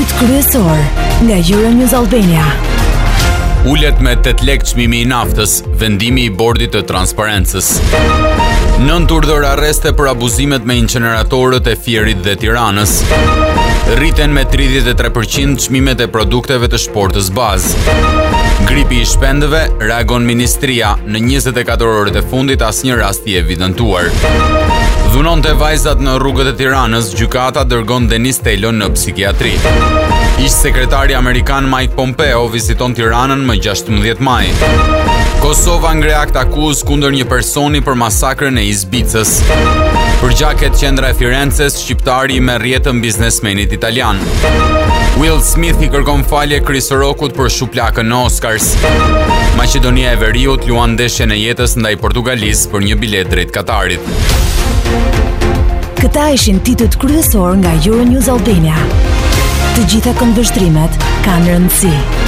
Titut kryesor nga Euronews Albania. Ulet me 8 lekë çmimi i naftës, vendimi i bordit të transparencës. 9 urdhër arreste për abuzimet me incineratorët e Fierit dhe Tiranës. Rriten me 33% çmimet e produkteve të shportës bazë. Gripi i shpendëve, reagon ministria, në 24 orët e fundit asnjë rast i evidentuar. Dhunonte vajzat në rrugët e Tiranës, gjykata dërgon Denis Telon në psikiatri. Ish sekretari amerikan Mike Pompeo viziton Tiranën më 16 maj. Kosova ngre akt akuzë kundër një personi për masakrën e Izbicës. Përgjaket qendra e Firences, shqiptari i merr jetën biznesmenit italian. Will Smith i kërkon falje Chris Rockut për shuplakën në Oscars. Maqedonia e Veriut luan ndeshjen e jetës ndaj Portugalisë për një bilet drejt Katarit. Këta ishin titut kryesor nga Euronews Albania. Të gjitha këndvështrimet kanë rëndësi.